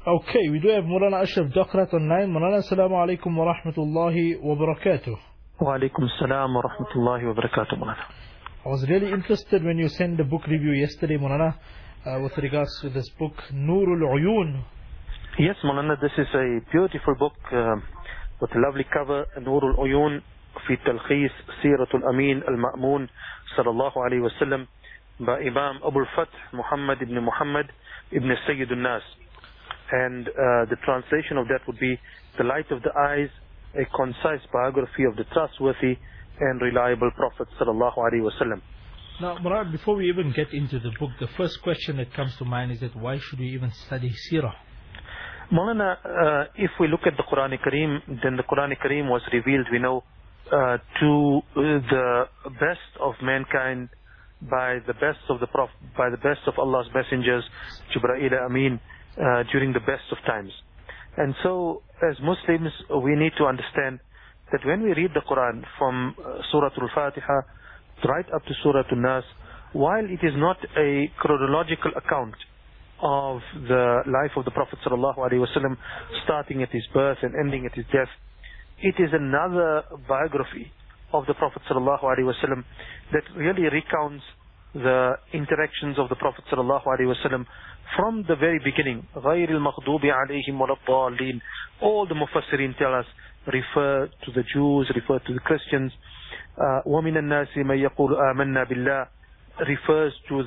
Okay, we do have Maulana Ashraf Dakrat online. Maulana, assalamu alaikum wa rahmatullahi wa barakatuh. Wa alaikum salam wa rahmatullahi wa barakatuh, Maulana. I was really interested when you sent the book review yesterday, Maulana, with regards to this book, Nurul Uyun. Yes, Maulana, this is a beautiful book with a lovely cover, Nurul Uyun fi Talkhis Siratul Amin Al-Ma'mun sallallahu alayhi wa sallam, by Imam Abu al-Fath Muhammad ibn Sayyid al-Nas. And the translation of that would be the light of the eyes, a concise biography of the trustworthy and reliable Prophet sallallahu alaihi wasallam. Now, Murad, before we even get into the book, the first question that comes to mind is that why should we even study Sirah? Maulana, if we look at the Quran Kareem, then the Quran Kareem was revealed, we know, to the best of mankind by the best of Allah's messengers, Jibreel Amin, during the best of times. And so, as Muslims, we need to understand that when we read the Quran from Surah Al-Fatiha right up to Surah Al-Nas, while it is not a chronological account of the life of the Prophet ﷺ, starting at his birth and ending at his death, it is another biography of the Prophet ﷺ that really recounts the interactions of the Prophet ﷺ from the very beginning. غَيْرِ الْمَغْضُوبِ عَلَيْهِمْ وَلَا الضَّالِّينَ. All the Mufassirin tell us, refer to the Jews, refer to the Christians. وَمِنَ النَّاسِ مَنْ يَقُولُ آمَنَّا بِاللَّهِ refers to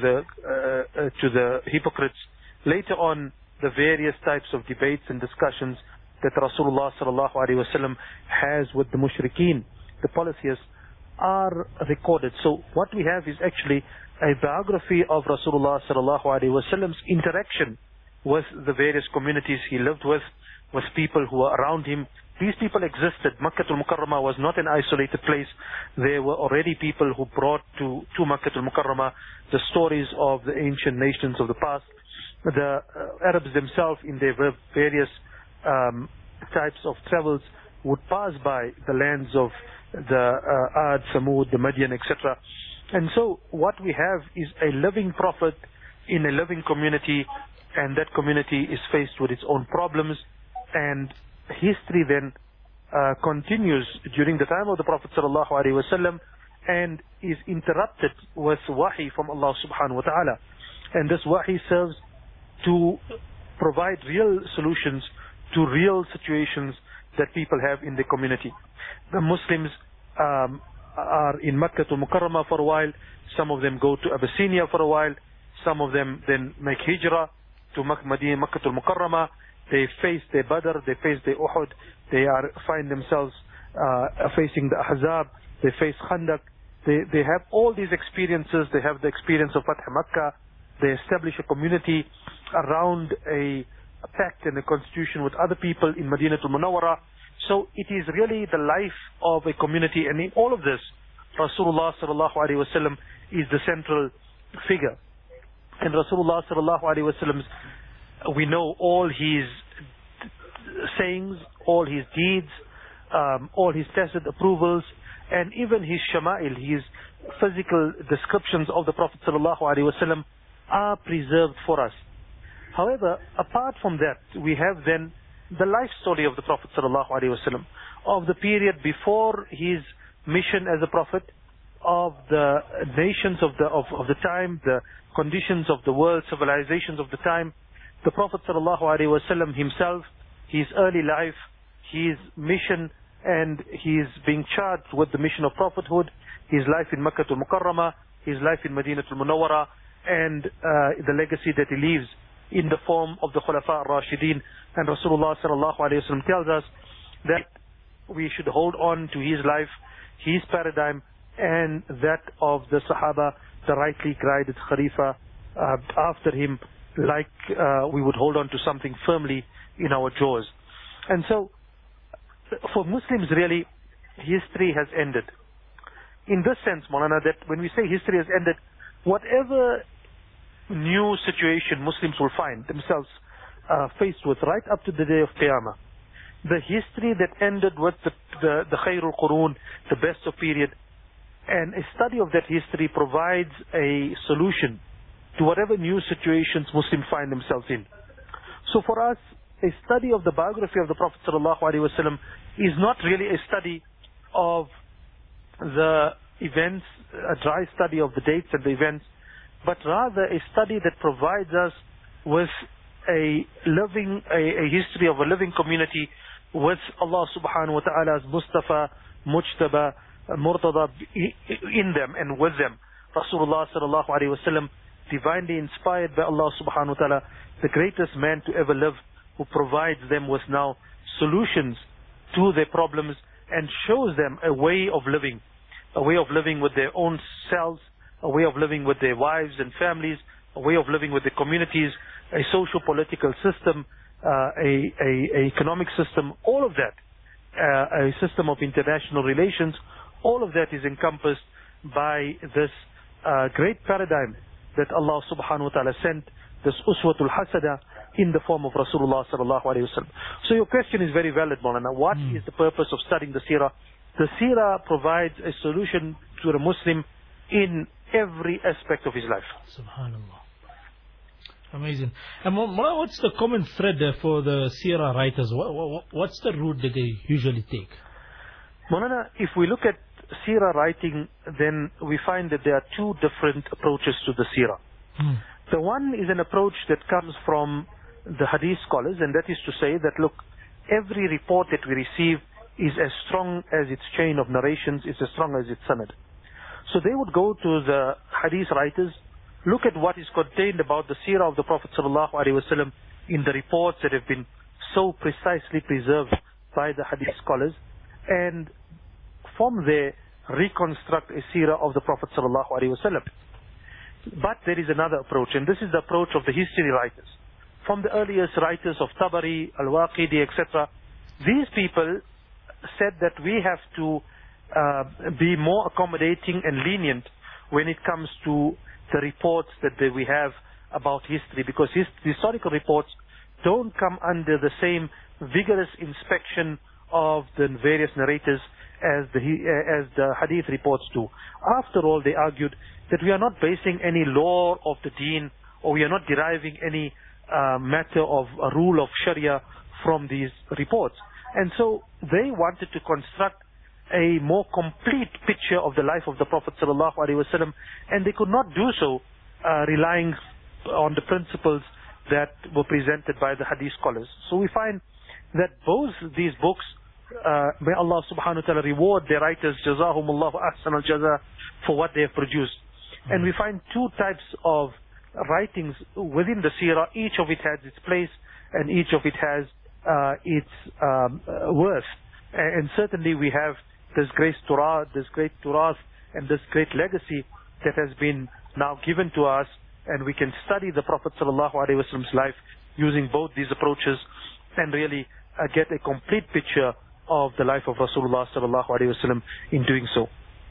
the hypocrites. Later on, the various types of debates and discussions that Rasulullah ﷺ has with the mushrikeen, the polytheists, are recorded. So what we have is actually a biography of Rasulullah ﷺ's interaction with the various communities he lived with people who were around him. These people existed. Makkah al-Mukarramah was not an isolated place. There were already people who brought to Makkah al-Mukarramah the stories of the ancient nations of the past. The Arabs themselves, in their various types of travels, would pass by the lands of the Ad, Samud, the Madian, etc. And so what we have is a living prophet in a living community, and that community is faced with its own problems. And history then continues during the time of the Prophet ﷺ and is interrupted with wahi from Allah subhanahu wa ta'ala. And this wahi serves to provide real solutions to real situations that people have in the community. The Muslims are in Makkah al-Mukarramah for a while. Some of them go to Abyssinia for a while. Some of them then make hijrah to Makkah al-Mukarramah. They face their Badr, they face their Uhud, they find themselves facing the Ahzab, they face Khandaq. They have all these experiences. They have the experience of Fath Makkah. They establish a community around a pact and a constitution with other people in Madinatul Munawwara. So it is really the life of a community, and in all of this, Rasulullah sallallahu alaihi wasallam is the central figure. And Rasulullah sallallahu alaihi wasallam, we know all his sayings, all his deeds, all his tacit approvals, and even his shama'il, his physical descriptions of the Prophet sallallahu alaihi wasallam are preserved for us. However, apart from that, we have then the life story of the Prophet sallallahu alaihi wasallam, of the period before his mission as a prophet, of the nations of the time, the conditions of the world, civilizations of the time, the Prophet sallallahu alaihi wasallam himself, his early life, his mission, and his being charged with the mission of prophethood, his life in Makkah al-Mukarramah, his life in Madinatul Munawwara, and the legacy that he leaves in the form of the Khulafa al-Rashidin. And Rasulullah sallallahu alaihi wasallam tells us that we should hold on to his life, his paradigm, and that of the Sahaba, the rightly guided Khalifa after him, like we would hold on to something firmly in our jaws. And so, for Muslims really, history has ended. In this sense, Maulana, that when we say history has ended, whatever new situation Muslims will find themselves faced with right up to the day of Qiyamah, the history that ended with the Khairul Qurun, the best of period, and a study of that history provides a solution to whatever new situations Muslims find themselves in. So for us, a study of the biography of the Prophet ﷺ is not really a study of the events, a dry study of the dates and the events, but rather a study that provides us with a history of a living community with Allah subhanahu wa ta'ala's Mustafa, Mujtaba, Murtada in them and with them. Rasulullah sallallahu alayhi wasallam, divinely inspired by Allah subhanahu wa ta'ala, the greatest man to ever live, who provides them with now solutions to their problems and shows them a way of living with their own selves, a way of living with their wives and families, a way of living with their communities, a social political system, a economic system, all of that, a system of international relations, all of that is encompassed by this great paradigm that Allah subhanahu wa ta'ala sent, this Uswatul Hasada, in the form of Rasulullah sallallahu alayhi wa sallam. So your question is very valid, Maulana. What is the purpose of studying the seerah? The seerah provides a solution to the Muslim in every aspect of his life. Subhanallah. Amazing. And Maulana, what's the common thread for the seerah writers? What's the route that they usually take? Maulana, if we look at seerah writing, then we find that there are two different approaches to the seerah. The one is an approach that comes from the hadith scholars, and that is to say that, look, every report that we receive is as strong as its chain of narrations, is as strong as its sanad. So they would go to the hadith writers, look at what is contained about the seerah of the Prophet ﷺ in the reports that have been so precisely preserved by the hadith scholars, and from there reconstruct a seerah of the Prophet ﷺ. But there is another approach, and this is the approach of the history writers. From the earliest writers of Tabari, Al-Waqidi, etc., these people said that we have to be more accommodating and lenient when it comes to the reports that we have about history, because historical reports don't come under the same vigorous inspection of the various narrators as the hadith reports do. After all, they argued that we are not basing any law of the deen, or we are not deriving any matter of a rule of Sharia from these reports. And so they wanted to construct a more complete picture of the life of the Prophet ﷺ, and they could not do so relying on the principles that were presented by the hadith scholars. So we find that both these books, may Allah subhanahu wa ta'ala reward their writers, Jazahumullahu ahsan al-jaza, for what they have produced. And we find two types of writings within the seerah. Each of it has its place, and each of it has its worth. And certainly we have this great turath, and this great legacy that has been now given to us, and we can study the Prophet ﷺ's life using both these approaches and really get a complete picture of the life of Rasulullah ﷺ in doing so.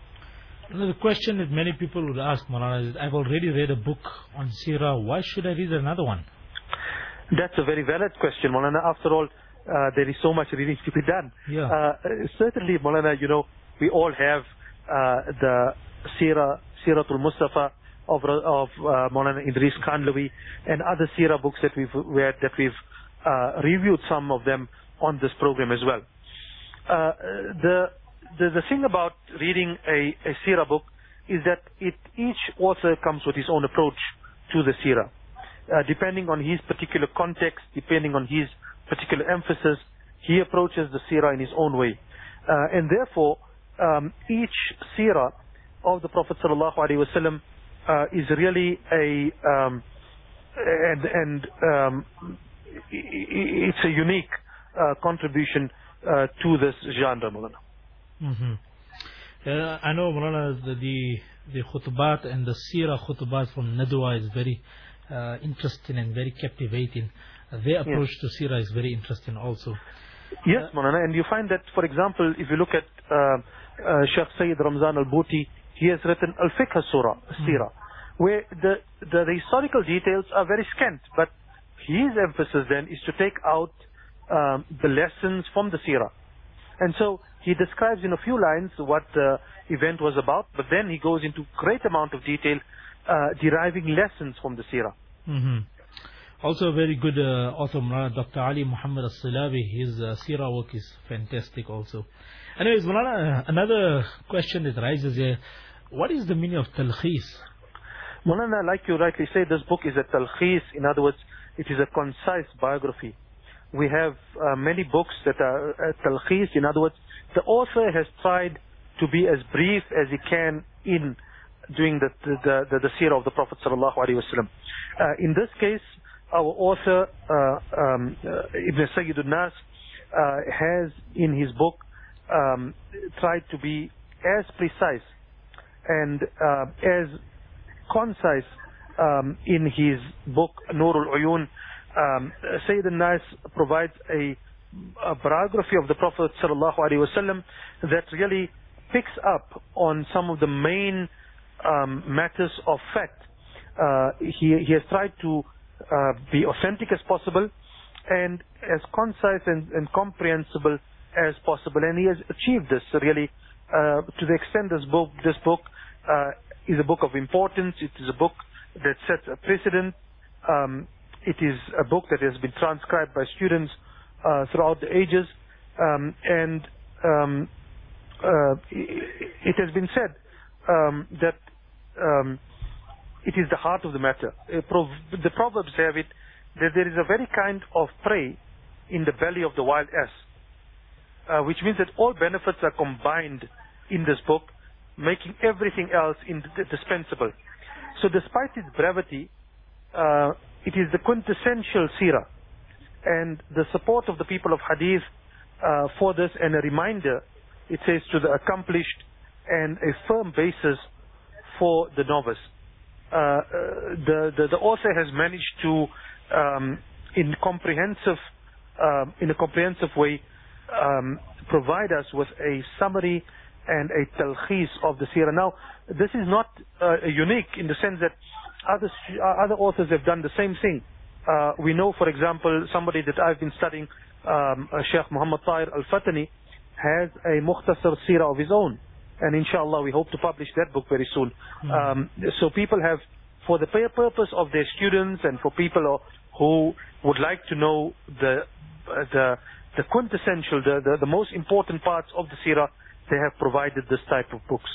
The question that many people would ask, Maulana, is, I've already read a book on seerah, why should I read another one? That's a very valid question, Maulana. After all, there is so much reading to be done. Yeah. Certainly, Maulana, we all have the Siratul Mustafa of Maulana Idris Khanlawi, and other seerah books that we've reviewed some of them on this program as well. The thing about reading a seerah book is that each author comes with his own approach to the seerah. Depending on his particular context, depending on his particular emphasis, he approaches the seerah in his own way. And therefore, each seerah of the Prophet ﷺ is really it's a unique contribution to this genre, Maulana. I know, Maulana, the khutbat and the seerah khutbat from Nadwa is very interesting and very captivating. Their approach to seerah is very interesting also. Yes, Maulana, and you find that, for example, if you look at Sheikh Sayyid Ramzan al-Bhuti, he has written Al-Fiqh Surah, seerah, where the historical details are very scant, but his emphasis then is to take out the lessons from the seerah. And so he describes in a few lines what the event was about, but then he goes into great amount of detail deriving lessons from the seerah. Also, a very good author, Mulana Dr. Ali Muhammad As-Silabi. His seerah work is fantastic also. Anyways, Mulana, another question that rises here. What is the meaning of talkhis? Mulana, like you rightly say, this book is a talkhis. In other words, it is a concise biography. We have many books that are talkhis. In other words, the author has tried to be as brief as he can in doing the seerah of the Prophet sallallahu alaihi wasallam. In this case, our author Ibn Sayyid al-Nas has in his book tried to be as precise and as concise in his book Nur al-Uyun. Sayyid al-Nas provides a biography of the Prophet sallallahu alaihi wasallam that really picks up on some of the main matters of fact. He has tried to be authentic as possible and as concise and comprehensible as possible, and he has achieved this really to the extent this book is a book of importance. It is a book that sets a precedent. It is a book that has been transcribed by students throughout the ages, and it has been said that it is the heart of the matter. The Proverbs have it that there is a very kind of prey in the belly of the wild ass, which means that all benefits are combined in this book, making everything else indispensable. So despite its brevity, it is the quintessential seerah, and the support of the people of hadith for this, and a reminder, it says, to the accomplished and a firm basis for the novice. The author has managed to, in a comprehensive way, provide us with a summary and a talkhis of the seerah. Now, this is not unique in the sense that other authors have done the same thing. We know, for example, somebody that I've been studying, Sheikh Muhammad Tahir Al-Fatani, has a mukhtasar seerah of his own. And inshallah, we hope to publish that book very soon. So people have, for the purpose of their students and for people who would like to know the quintessential, the most important parts of the seerah, they have provided this type of books.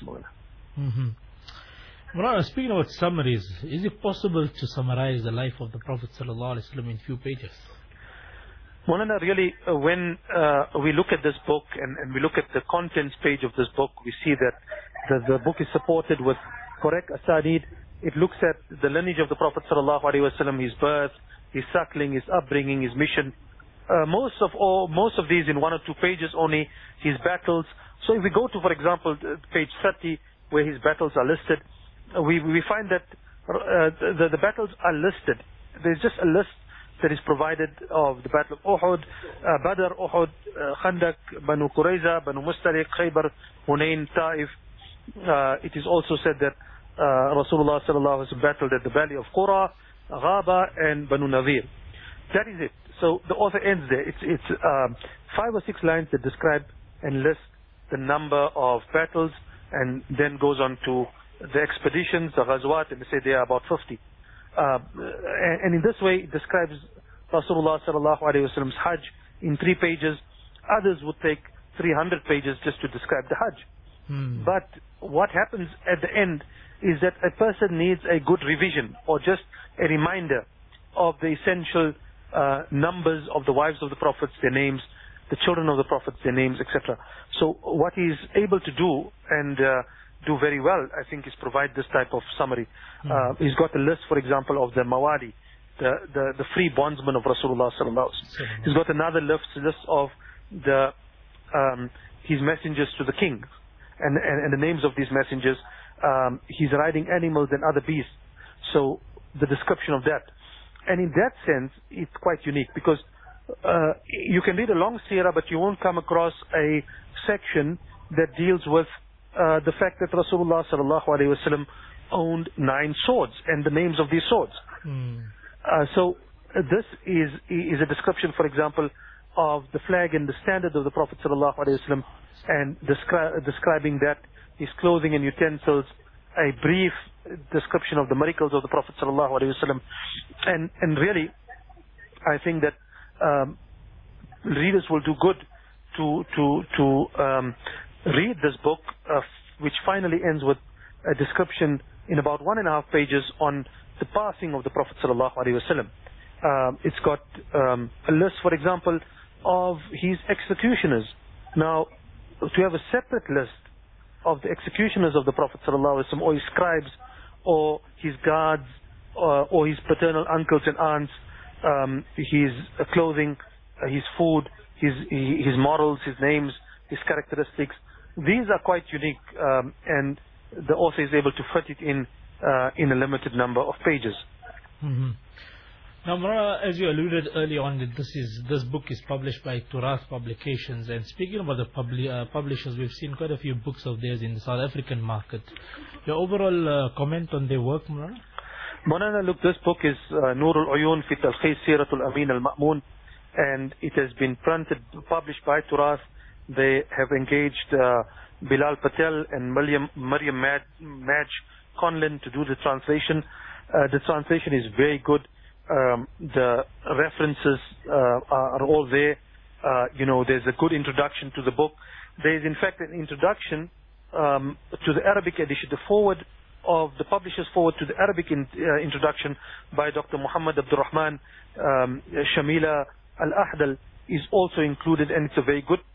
Mulana, speaking about summaries, is it possible to summarize the life of the Prophet ﷺ in few pages? Mulana, really, when we look at this book and we look at the contents page of this book, we see that the book is supported with correct asanid. It looks at the lineage of the Prophet ﷺ, his birth, his suckling, his upbringing, his mission. Most of these in 1 or 2 pages only, his battles. So if we go to, for example, page 30, where his battles are listed, we find that the battles are listed. There's just a list that is provided of the Battle of Uhud, Badr, Uhud, Khandak, Banu Qurayza, Banu Mustaliq, Khaybar, Hunayn, Taif. It is also said that Rasulullah sallallahu alaihi wasallam battled at the Valley of Qura, Ghaba, and Banu Nadir. That is it. So the author ends there. It's 5 or 6 lines that describe and list the number of battles, and then goes on to the expeditions, the ghazwat, and they say they are about 50. And in this way, it describes Rasulullah sallallahu alaihi wasallam's Hajj in 3 pages. Others would take 300 pages just to describe the Hajj. But what happens at the end is that a person needs a good revision, or just a reminder of the essential numbers of the wives of the prophets, their names, the children of the prophets, their names, etc. So what he is able to do, and do very well, I think, is provide this type of summary. He's got a list, for example, of the Mawali, the free bondsmen of Rasulullah sallallahu alaihi wasallam. He's got another list of his messengers to the king, and the names of these messengers. He's riding animals and other beasts. So the description of that. And in that sense, it's quite unique, because you can read a long seerah, but you won't come across a section that deals with the fact that Rasulullah sallallahu alaihi wasallam owned 9 swords and the names of these swords. So this is a description, for example, of the flag and the standard of the Prophet sallallahu alaihi wasallam, and describing that, his clothing and utensils, a brief description of the miracles of the Prophet sallallahu alaihi wasallam, and really I think that readers will do good to read this book, which finally ends with a description in about 1.5 pages on the passing of the Prophet sallallahu alaihi wasallam. It's got a list, for example, of his executioners. Now, to have a separate list of the executioners of the Prophet sallallahu alaihi wasallam, or his scribes, or his guards, or his paternal uncles and aunts, his clothing, his food, his morals, his names, his characteristics, these are quite unique, and the author is able to fit it in a limited number of pages. Mm-hmm. Now, Maulana, as you alluded earlier on, that this book is published by Turath Publications. And speaking about the publishers, we've seen quite a few books of theirs in the South African market. Your overall comment on their work, Maulana? Maulana, look, this book is Noorul Uyun fi Talkhis Siratul Amin al-Ma'mun, and it has been published by Turath. They have engaged Bilal Patel and Maryam Madge Conlon to do the translation. The translation is very good. The references are all there. There's a good introduction to the book. There is, in fact, an introduction to the Arabic edition, the forward of the publisher's forward to the Arabic introduction by Dr. Muhammad Abdurrahman Shamila Al-Ahdal is also included, and it's a very good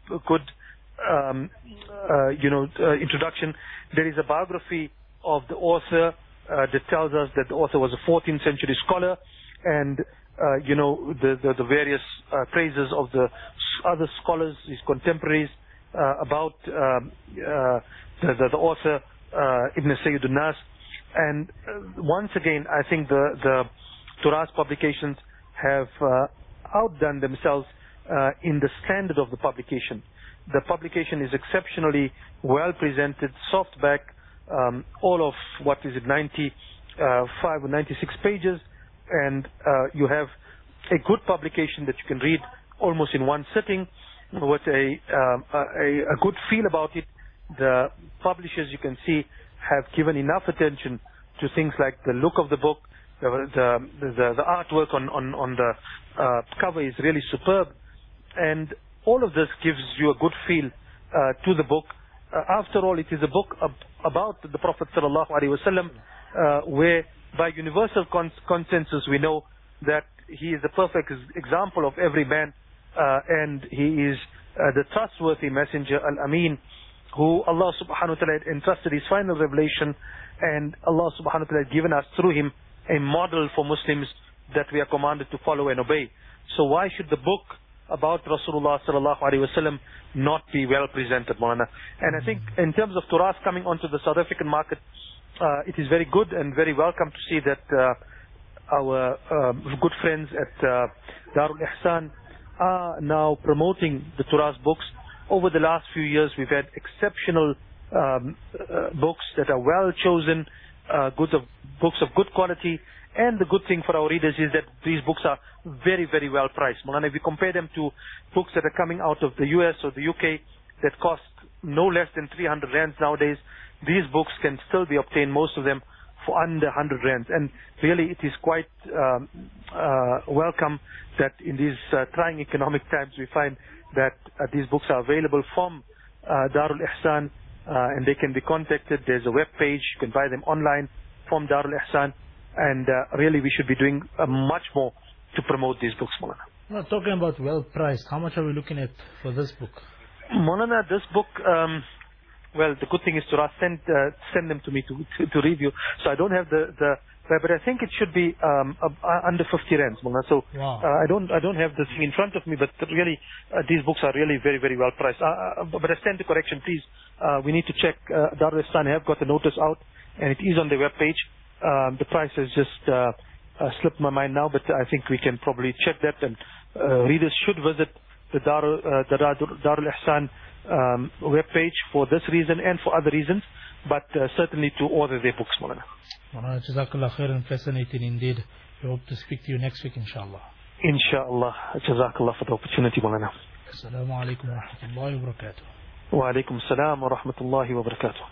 introduction. There is a biography of the author that tells us that the author was a 14th century scholar, and the various praises of the other scholars, his contemporaries, about the author Ibn Sayyid al-Nas. And once again, I think the Turath publications have outdone themselves in the standard of the publication. The publication is exceptionally well presented, softback, all of 95 or 96 pages, and you have a good publication that you can read almost in one sitting with a good feel about it. The publishers, you can see, have given enough attention to things like the look of the book. The artwork on the cover is really superb, and all of this gives you a good feel to the book. After all, it is a book about the Prophet sallallahu alaihi wasallam, where by universal consensus we know that he is the perfect example of every man, and he is the trustworthy messenger, Al-Amin, who Allah subhanahu wa ta'ala entrusted his final revelation, and Allah subhanahu wa ta'ala had given us through him a model for Muslims that we are commanded to follow and obey. So why should the book about Rasulullah sallallahu alaihi wasallam not be well presented, Maulana? And I think in terms of Turath coming onto the South African market, it is very good and very welcome to see that our good friends at Darul Ihsan are now promoting the Turath books. Over the last few years, we've had exceptional books that are well chosen, books of good quality. And the good thing for our readers is that these books are very, very well priced. Maulana, if you compare them to books that are coming out of the US or the UK that cost no less than 300 rands nowadays, these books can still be obtained, most of them, for under 100 rands. And really, it is quite welcome that in these trying economic times, we find that these books are available from Darul Ihsan, and they can be contacted. There's a web page. You can buy them online from Darul Ihsan. And really, we should be doing much more to promote these books, Maulana. Well, talking about well priced, how much are we looking at for this book? Maulana, this book, well, the good thing is to send them to me to review. So I don't have but I think it should be under 50 rands, Maulana. So wow. I don't have the thing in front of me, but really these books are really very, very well priced. But I stand to correction, please. We need to check. Darul Ihsan have got the notice out, and it is on their web page. The price has just slipped my mind now, but I think we can probably check that, and readers should visit the Darul Ihsan web page for this reason and for other reasons, but certainly to order their books, Maulana. Maulana, Jazakallah khairan, fascinating indeed. We hope to speak to you next week, inshallah. Inshallah. Jazakallah for the opportunity, Maulana. Assalamu alaikum wa rahmatullahi wa barakatuh. Wa alaikum assalam wa rahmatullahi wa barakatuh.